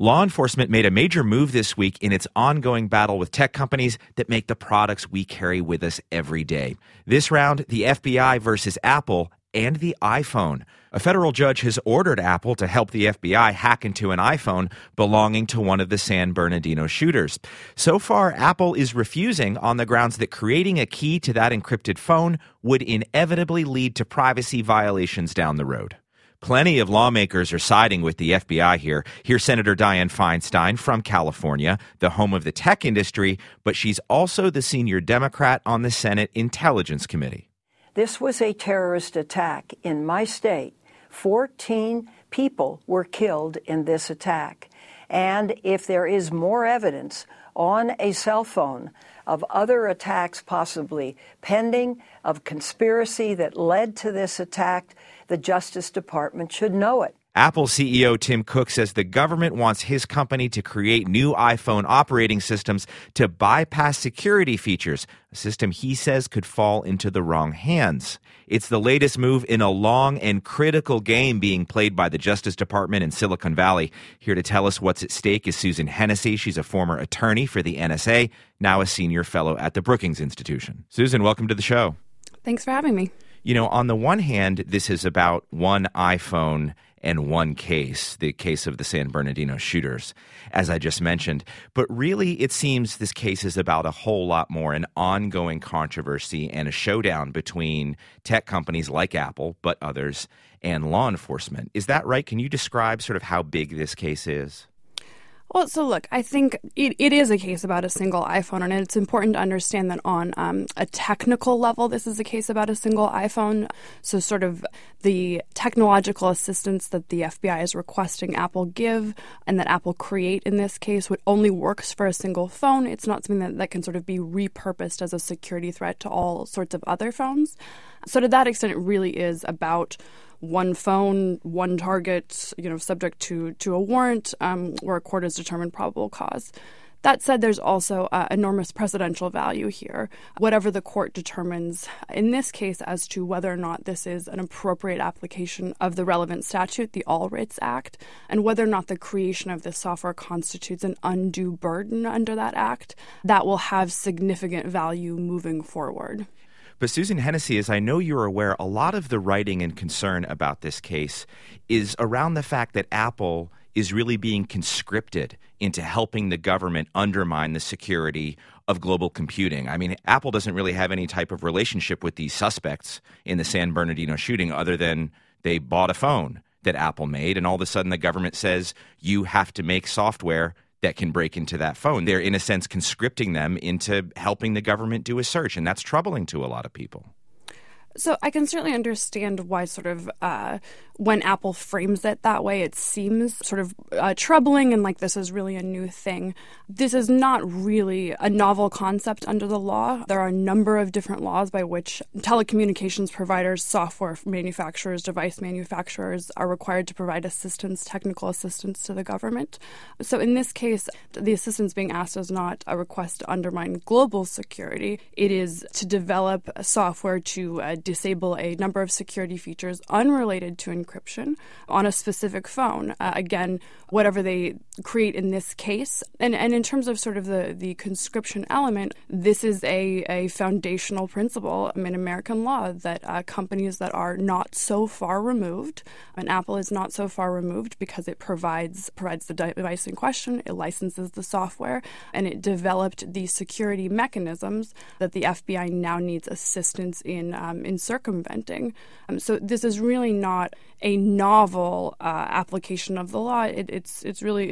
Law enforcement made a major move this week in its ongoing battle with tech companies that make the products we carry with us every day. This round, the FBI versus Apple and the iPhone. A federal judge has ordered Apple to help the FBI hack into an iPhone belonging to one of the San Bernardino shooters. So far, Apple is refusing on the grounds that creating a key to that encrypted phone would inevitably lead to privacy violations down the road. Plenty of lawmakers are siding with the FBI here. Here's Senator Dianne Feinstein from California, the home of the tech industry, but she's also the senior Democrat on the Senate Intelligence Committee. This was a terrorist attack in my state. 14 people were killed in this attack. And if there is more evidence on a cell phone of other attacks possibly pending, of conspiracy that led to this attack, the Justice Department should know it. Apple CEO Tim Cook says the government wants his company to create new iPhone operating systems to bypass security features, a system he says could fall into the wrong hands. It's the latest move in a long and critical game being played by the Justice Department in Silicon Valley. Here to tell us what's at stake is Susan Hennessy. She's a former attorney for the NSA, now a senior fellow at the Brookings Institution. Susan, welcome to the show. Thanks for having me. You know, on the one hand, this is about one iPhone and one case, the case of the San Bernardino shooters, as I just mentioned. But really, it seems this case is about a whole lot more, an ongoing controversy and a showdown between tech companies like Apple, but others, and law enforcement. Is that right? Can you describe sort of how big this case is? Well, so look, I think it is a case about a single iPhone, and it's important to understand that on a technical level, this is a case about a single iPhone. So sort of the technological assistance that the FBI is requesting Apple give and that Apple create in this case would only works for a single phone. It's not something that can sort of be repurposed as a security threat to all sorts of other phones. So to that extent, it really is about one phone, one target, subject to a warrant where a court has determined probable cause. That said, there's also enormous precedential value here. Whatever the court determines in this case as to whether or not this is an appropriate application of the relevant statute, the All Writs Act, and whether or not the creation of this software constitutes an undue burden under that act, that will have significant value moving forward. But Susan Hennessy, as I know you're aware, a lot of the writing and concern about this case is around the fact that Apple is really being conscripted into helping the government undermine the security of global computing. I mean, Apple doesn't really have any type of relationship with these suspects in the San Bernardino shooting other than they bought a phone that Apple made, and all of a sudden the government says you have to make software that can break into that phone. They're, in a sense, conscripting them into helping the government do a search, and that's troubling to a lot of people. So I can certainly understand why sort of when Apple frames it that way, it seems sort of troubling and like this is really a new thing. This is not really a novel concept under the law. There are a number of different laws by which telecommunications providers, software manufacturers, device manufacturers are required to provide assistance, technical assistance to the government. So in this case, the assistance being asked is not a request to undermine global security. It is to develop a software to disable a number of security features unrelated to encryption on a specific phone. Again, whatever they create in this case. And in terms of sort of the conscription element, this is a foundational principle in American law that companies that are not so far removed, and Apple is not so far removed because it provides the device in question, it licenses the software, and it developed the security mechanisms that the FBI now needs assistance in circumventing. So this is really not a novel application of the law. It's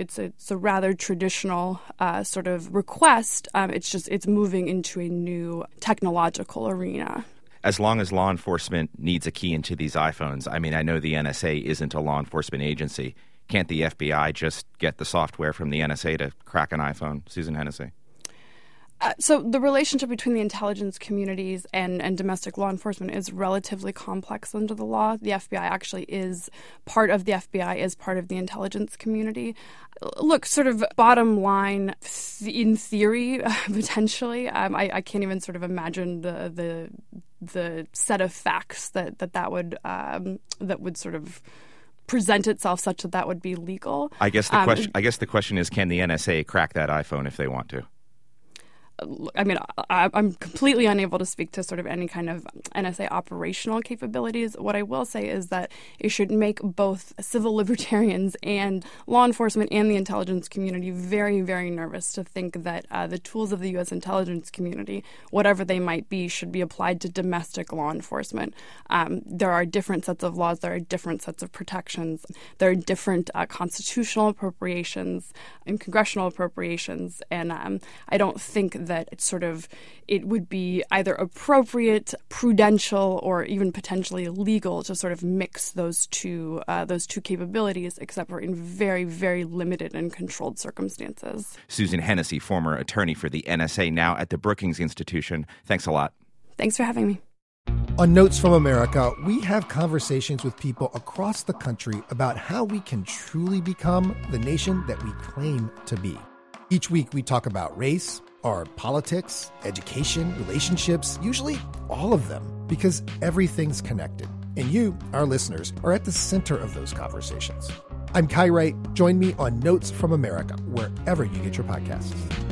a rather traditional sort of request. It's moving into a new technological arena. As long as law enforcement needs a key into these iPhones, I mean, I know the NSA isn't a law enforcement agency. Can't the FBI just get the software from the NSA to crack an iPhone? Susan Hennessy. So the relationship between the intelligence communities and domestic law enforcement is relatively complex under the law. The FBI actually is part of the FBI, is part of the intelligence community. Look, sort of bottom line, in theory, potentially, I can't even sort of imagine the set of facts that would sort of present itself such that that would be legal. I guess the question is, can the NSA crack that iPhone if they want to? I mean, I'm completely unable to speak to sort of any kind of NSA operational capabilities. What I will say is that it should make both civil libertarians and law enforcement and the intelligence community very, very nervous to think that the tools of the U.S. intelligence community, whatever they might be, should be applied to domestic law enforcement. There are different sets of laws. There are different sets of protections. There are different constitutional appropriations and congressional appropriations. And I don't think that it would be either appropriate, prudential, or even potentially illegal to sort of mix those two capabilities, except for in very, very limited and controlled circumstances. Susan Hennessy, former attorney for the NSA, now at the Brookings Institution. Thanks a lot. Thanks for having me. On Notes from America, we have conversations with people across the country about how we can truly become the nation that we claim to be. Each week, we talk about race, our politics, education, relationships, usually all of them, because everything's connected. And you, our listeners, are at the center of those conversations. I'm Kai Wright. Join me on Notes from America, wherever you get your podcasts.